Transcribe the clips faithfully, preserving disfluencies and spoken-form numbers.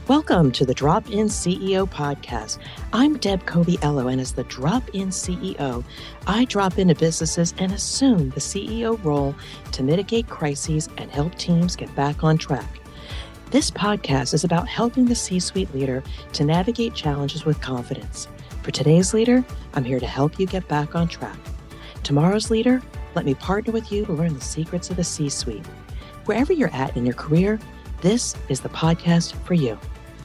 Welcome to the Drop-In C E O podcast. I'm Deb Coviello, and as the Drop-In C E O, I drop into businesses and assume the C E O role to mitigate crises and help teams get back on track. This podcast is about helping the C-suite leader to navigate challenges with confidence. For today's leader, I'm here to help you get back on track. Tomorrow's leader, let me partner with you to learn the secrets of the C-suite. Wherever you're at in your career, this is the podcast for you.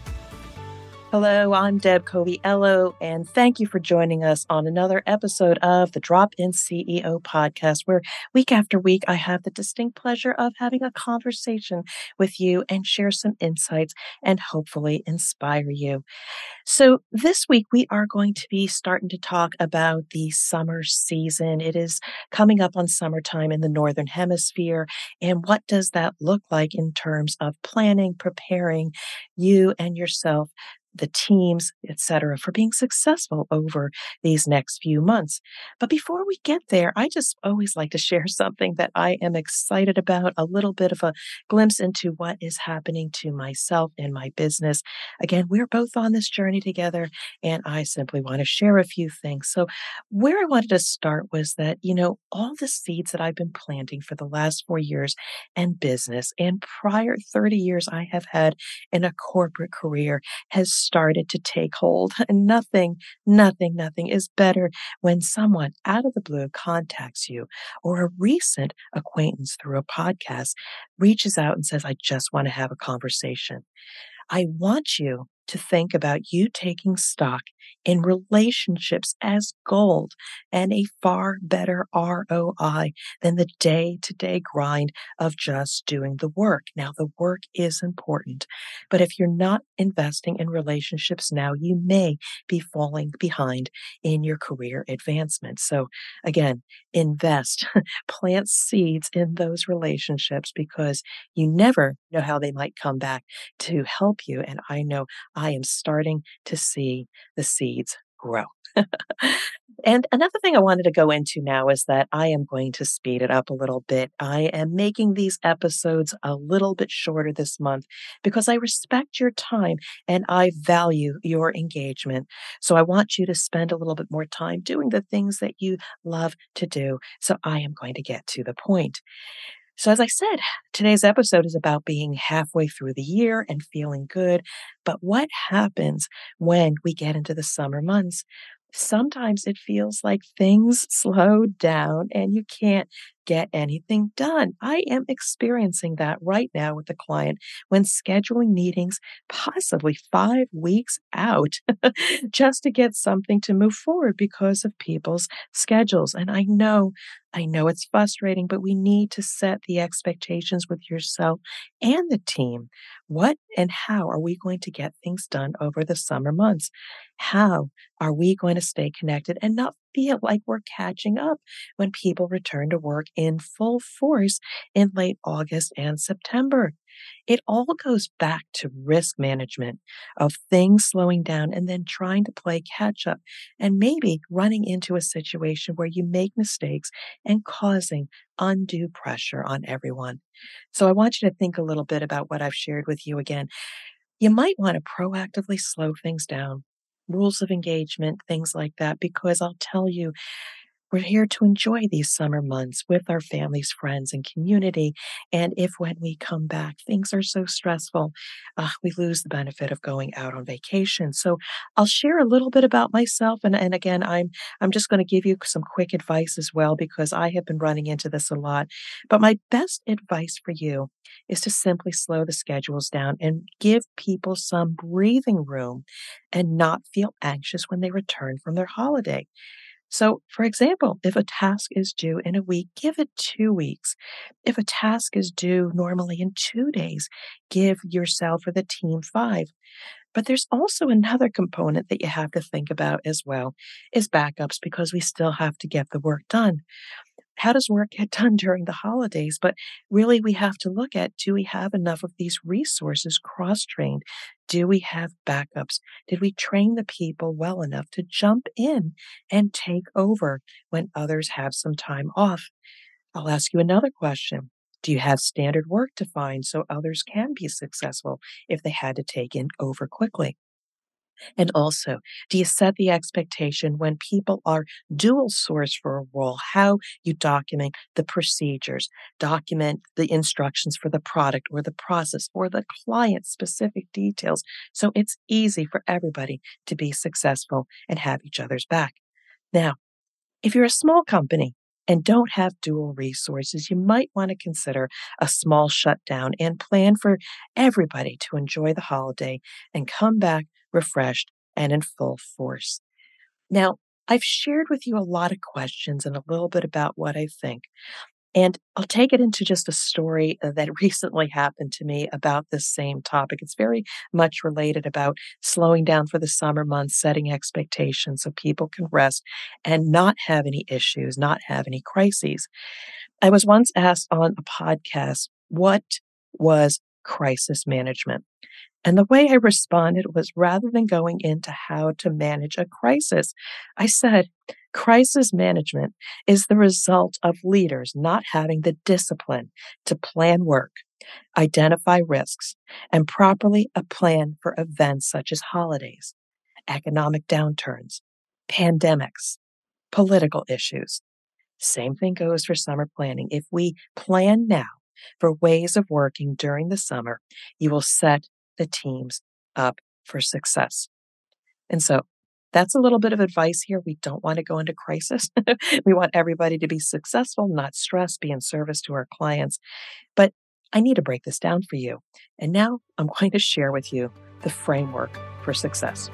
Hello, I'm Deb Coviello, and thank you for joining us on another episode of the Drop-In C E O podcast, where week after week I have the distinct pleasure of having a conversation with you and share some insights and hopefully inspire you. So this week we are going to be starting to talk about the summer season. It is coming up on summertime in the Northern Hemisphere, and what does that look like in terms of planning, preparing you and yourself, the teams, et cetera, for being successful over these next few months. But before we get there, I just always like to share something that I am excited about, a little bit of a glimpse into what is happening to myself and my business. Again, we're both on this journey together, and I simply want to share a few things. So where I wanted to start was that, you know, all the seeds that I've been planting for the last four years in business and prior thirty years I have had in a corporate career has started to take hold. And nothing, nothing, nothing is better when someone out of the blue contacts you or a recent acquaintance through a podcast reaches out and says, I just want to have a conversation. I want you to think about you taking stock in relationships as gold and a far better R O I than the day-to-day grind of just doing the work. Now, the work is important, but if you're not investing in relationships now, you may be falling behind in your career advancement. So again, invest, plant seeds in those relationships because you never know how they might come back to help you. And I know I am starting to see the seeds grow. And another thing I wanted to go into now is that I am going to speed it up a little bit. I am making these episodes a little bit shorter this month because I respect your time and I value your engagement. So I want you to spend a little bit more time doing the things that you love to do. So I am going to get to the point. So as I said, today's episode is about being halfway through the year and feeling good. But what happens when we get into the summer months? Sometimes it feels like things slow down and you can't get anything done. I am experiencing that right now with a client when scheduling meetings possibly five weeks out just to get something to move forward because of people's schedules. And I know, I know it's frustrating, but we need to set the expectations with yourself and the team. What and how are we going to get things done over the summer months? How are we going to stay connected and not feel like we're catching up when people return to work in full force in late August and September? It all goes back to risk management of things slowing down and then trying to play catch up and maybe running into a situation where you make mistakes and causing undue pressure on everyone. So I want you to think a little bit about what I've shared with you again. You might want to proactively slow things down, rules of engagement, things like that, because I'll tell you, we're here to enjoy these summer months with our families, friends, and community. And if when we come back, things are so stressful, uh, we lose the benefit of going out on vacation. So I'll share a little bit about myself. And, and again, I'm I'm just going to give you some quick advice as well, because I have been running into this a lot. But my best advice for you is to simply slow the schedules down and give people some breathing room and not feel anxious when they return from their holiday. So, for example, if a task is due in a week, give it two weeks. If a task is due normally in two days, give yourself or the team five. But there's also another component that you have to think about as well is backups, because we still have to get the work done. How does work get done during the holidays? But really, we have to look at, do we have enough of these resources cross-trained? Do we have backups? Did we train the people well enough to jump in and take over when others have some time off? I'll ask you another question. Do you have standard work defined so others can be successful if they had to take it over quickly? And also, do you set the expectation when people are dual source for a role, how you document the procedures, document the instructions for the product or the process or the client specific details so it's easy for everybody to be successful and have each other's back? Now, if you're a small company and don't have dual resources, you might want to consider a small shutdown and plan for everybody to enjoy the holiday and come back refreshed and in full force. Now, I've shared with you a lot of questions and a little bit about what I think. And I'll take it into just a story uh, that recently happened to me about this same topic. It's very much related about slowing down for the summer months, setting expectations so people can rest and not have any issues, not have any crises. I was once asked on a podcast, what was crisis management? And the way I responded was rather than going into how to manage a crisis, I said, crisis management is the result of leaders not having the discipline to plan work, identify risks, and properly a plan for events such as holidays, economic downturns, pandemics, political issues. Same thing goes for summer planning. If we plan now for ways of working during the summer, you will set the teams up for success. And so that's a little bit of advice here. We don't want to go into crisis. We want everybody to be successful, not stressed, be in service to our clients. But I need to break this down for you. And now I'm going to share with you the framework for success.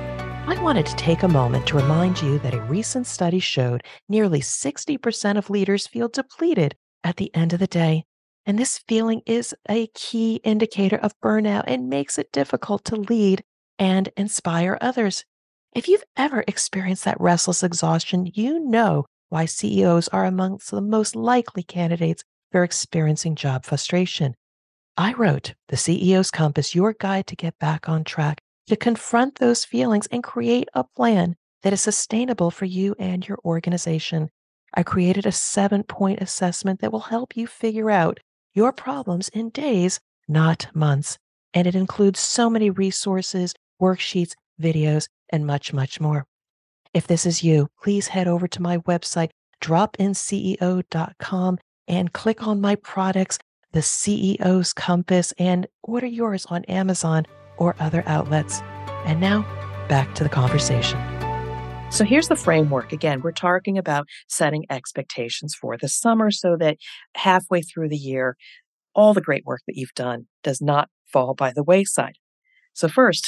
I wanted to take a moment to remind you that a recent study showed nearly sixty percent of leaders feel depleted at the end of the day. And this feeling is a key indicator of burnout and makes it difficult to lead and inspire others. If you've ever experienced that restless exhaustion, you know why C E Os are amongst the most likely candidates for experiencing job frustration. I wrote The C E O's Compass, your guide to get back on track, to confront those feelings and create a plan that is sustainable for you and your organization. I created a seven point assessment that will help you figure out your problems in days, not months. And it includes so many resources, worksheets, videos, and much, much more. If this is you, please head over to my website, drop in C E O dot com, and click on my products, the C E O's Compass, and order yours on Amazon or other outlets. And now, back to the conversation. So here's the framework. Again, we're talking about setting expectations for the summer so that halfway through the year, all the great work that you've done does not fall by the wayside. So first,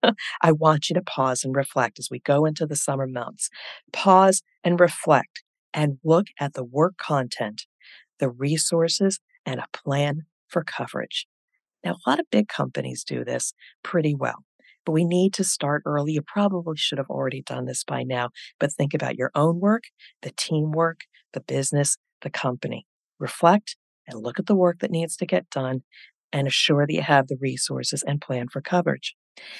I want you to pause and reflect as we go into the summer months. Pause and reflect and look at the work content, the resources, and a plan for coverage. Now, a lot of big companies do this pretty well, but we need to start early. You probably should have already done this by now, but think about your own work, the teamwork, the business, the company. Reflect and look at the work that needs to get done and assure that you have the resources and plan for coverage.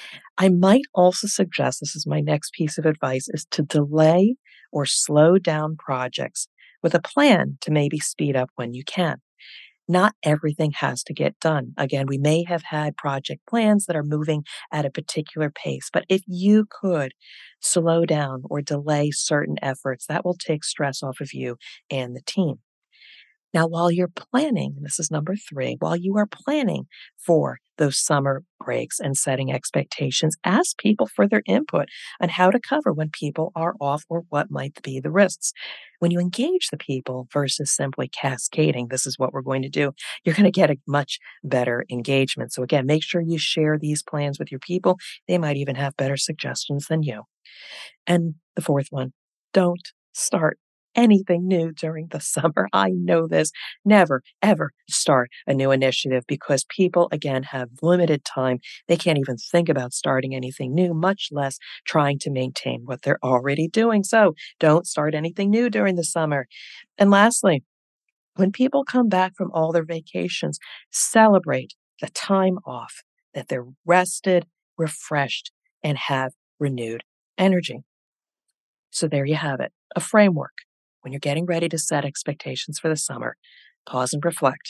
I might also suggest, this is my next piece of advice, is to delay or slow down projects with a plan to maybe speed up when you can. Not everything has to get done. Again, we may have had project plans that are moving at a particular pace, but if you could slow down or delay certain efforts, that will take stress off of you and the team. Now, while you're planning, and this is number three, while you are planning for those summer breaks and setting expectations, ask people for their input on how to cover when people are off or what might be the risks. When you engage the people versus simply cascading, this is what we're going to do, you're going to get a much better engagement. So again, make sure you share these plans with your people. They might even have better suggestions than you. And the fourth one, don't start anything new during the summer. I know this. Never, ever start a new initiative because people, again, have limited time. They can't even think about starting anything new, much less trying to maintain what they're already doing. So don't start anything new during the summer. And lastly, when people come back from all their vacations, celebrate the time off, that they're rested, refreshed, and have renewed energy. So there you have it, a framework. When you're getting ready to set expectations for the summer, pause and reflect.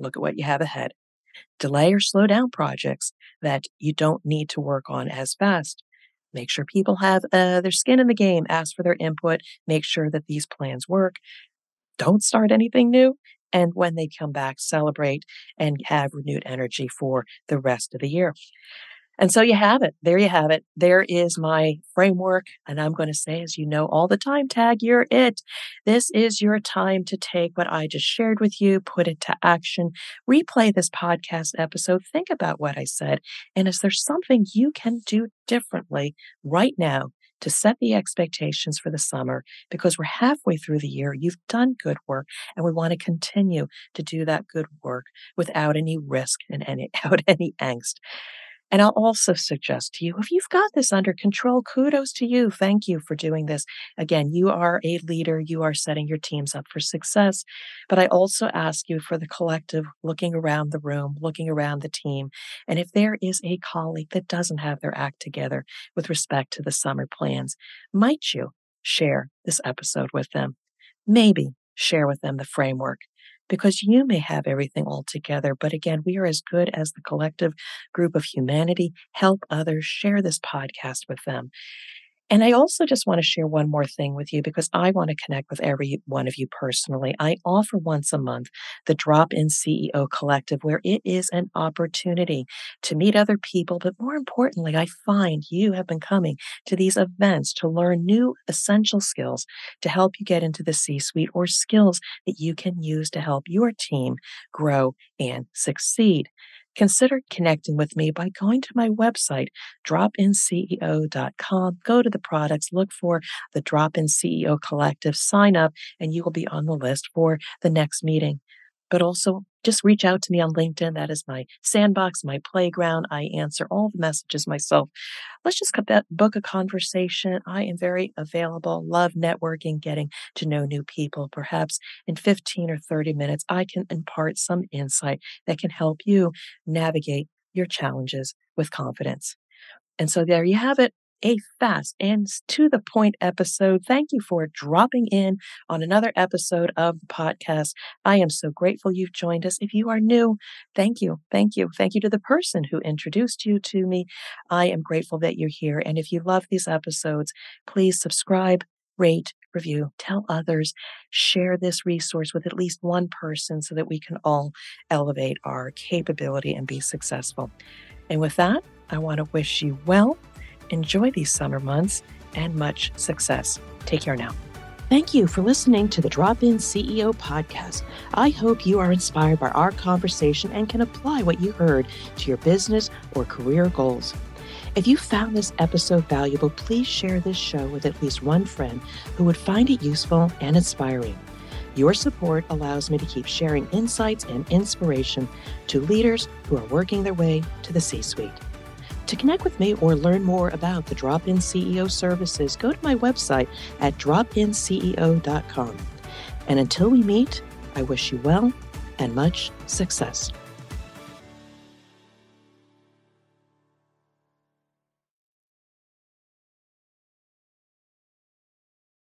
look at what you have ahead. Delay or slow down projects that you don't need to work on as fast. Make sure people have uh, their skin in the game. Ask for their input. Make sure that these plans work. Don't start anything new. And when they come back, celebrate and have renewed energy for the rest of the year. And so you have it. There you have it. There is my framework. And I'm going to say, as you know, all the time, tag, you're it. This is your time to take what I just shared with you, put it to action, replay this podcast episode, think about what I said. And is there something you can do differently right now to set the expectations for the summer? Because we're halfway through the year. You've done good work, and we want to continue to do that good work without any risk and any, without any angst. And I'll also suggest to you, if you've got this under control, kudos to you. Thank you for doing this. Again, you are a leader. You are setting your teams up for success. But I also ask you for the collective, looking around the room, looking around the team. And if there is a colleague that doesn't have their act together with respect to the summer plans, might you share this episode with them? Maybe share with them the framework. Because you may have everything all together, but again, we are as good as the collective group of humanity. Help others, share this podcast with them. And I also just want to share one more thing with you because I want to connect with every one of you personally. I offer once a month the Drop-In C E O Collective, where it is an opportunity to meet other people. But more importantly, I find you have been coming to these events to learn new essential skills to help you get into the C-suite, or skills that you can use to help your team grow and succeed. Consider connecting with me by going to my website, drop in C E O dot com. Go to the products, look for the Drop-In C E O Collective, sign up, and you will be on the list for the next meeting. But also, just reach out to me on LinkedIn. That is my sandbox, my playground. I answer all the messages myself. Let's just book a conversation. I am very available, love networking, getting to know new people. Perhaps in fifteen or thirty minutes, I can impart some insight that can help you navigate your challenges with confidence. And so there you have it. A fast and to the point episode. Thank you for dropping in on another episode of the podcast. I am so grateful you've joined us. If you are new, thank you. Thank you. Thank you to the person who introduced you to me. I am grateful that you're here. And if you love these episodes, please subscribe, rate, review, tell others, share this resource with at least one person so that we can all elevate our capability and be successful. And with that, I want to wish you well. Enjoy these summer months and much success. Take care now. Thank you for listening to the Drop-In C E O podcast. I hope you are inspired by our conversation and can apply what you heard to your business or career goals. If you found this episode valuable, please share this show with at least one friend who would find it useful and inspiring. Your support allows me to keep sharing insights and inspiration to leaders who are working their way to the C-suite. To connect with me or learn more about the Drop-In C E O services, go to my website at drop in C E O dot com. And until we meet, I wish you well and much success.